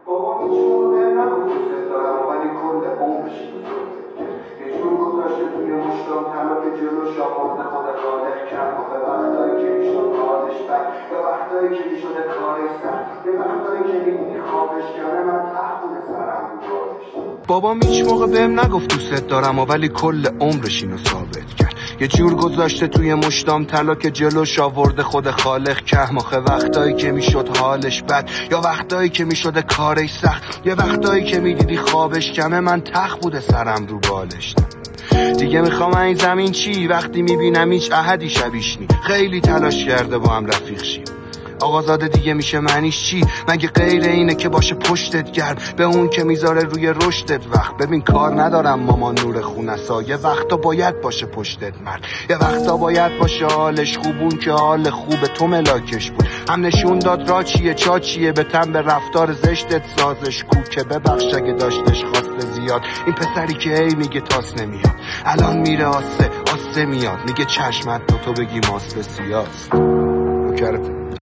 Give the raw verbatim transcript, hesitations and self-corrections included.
بابا هیچ موقع نگفت دوست دارم ولی کل عمرش اینو کرد. یه جور گذاشته توی مشتام طلا که جلوش آورده خود خالق کرد. به وقتایی که میشد حالش بد، یا وقتایی که میشده کارش سخت، یا وقتایی که میبینی خوابش کنه من تخت سرم رو بارش. بابام هیچ موقع بهم نگفت دوست دارم ولی کل عمرش اینو ثابت کرد. یه جور گذاشته توی مشتام طلا که جلوش آورده خود خالق کهم. آخه وقتایی که میشد حالش بد، یا وقتایی که میشده کارش سخت، یه وقتایی که میدیدی خوابش کمه من تخت بوده سرم رو بالش. دیگه میخوام این زمین چی وقتی میبینم هیچ احدی شبیش نی. خیلی تلاش کرده با هم رفیق شیم، آقازاده دیگه میشه معنیش چی؟ مگه غیر اینه که باشه پشتت گرم به اون که میذاره روی رشدت وقت. ببین کار ندارم مامان نور خونسا، یه وقتا باید باشه پشتت مرد، یه وقتا باید باشه حالش خوبون که حال خوب تو ملاکش بود. هم نشون داد را چیه چا چیه، به تن به رفتار زشتت سازش کو که ببخش اگه داشتش خواسته زیاد. این پسری که ای میگه تاس نمیاد، الان میره آسه آسه میاد، میگه چشمت تو تو بگی ماست سیاست.